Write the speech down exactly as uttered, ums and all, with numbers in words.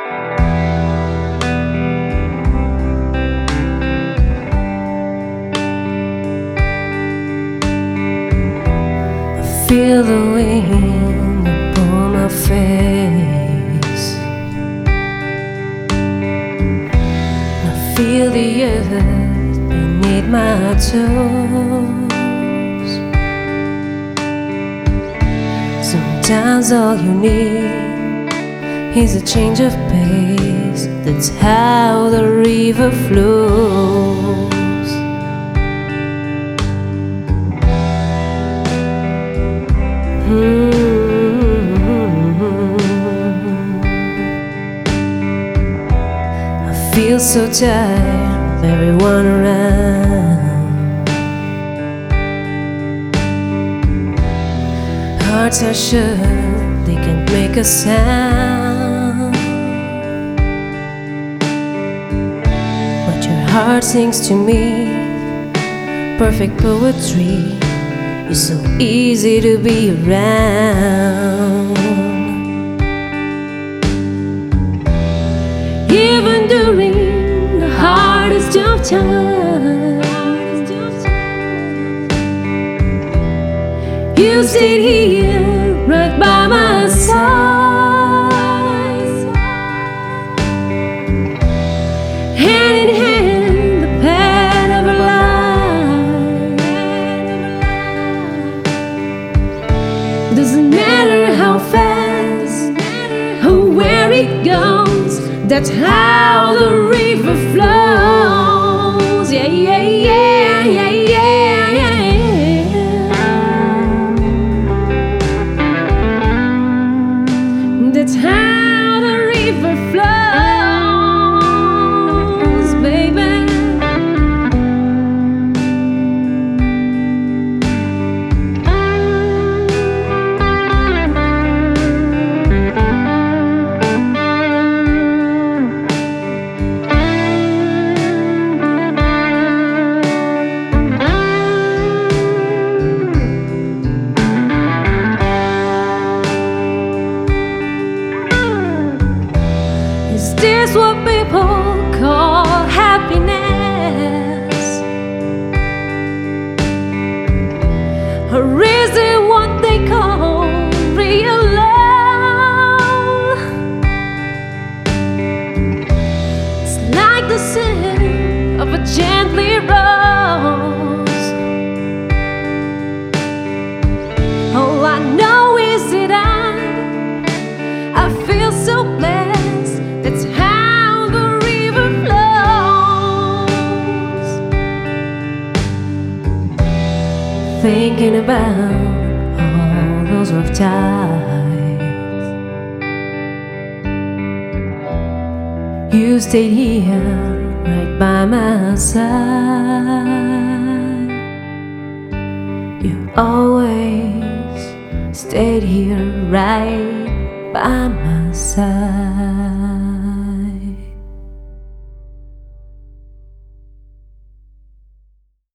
Feel the wind upon my face. I feel the earth beneath my toes. Sometimes all you need is a change of pace. That's how the river flows. I feel so tired of everyone around. Hearts are sure they can't make a sound, but your heart sings to me perfect poetry. You're so easy to be around. Even during the hardest of times, you stayed here right by my side. Hand in hand, the path of a life. Doesn't matter how fast or where it goes, that's how the river flows. Yeah, yeah, yeah, yeah, yeah, yeah. That's how the river flows, baby. Is this what people call happiness? Or is it what they call real love? It's like the scent of a gently rose. All I know is that I, I feel so blessed. That's how the river flows. Thinking about all those rough times, you stayed here right by my side. You always stayed here right by my side.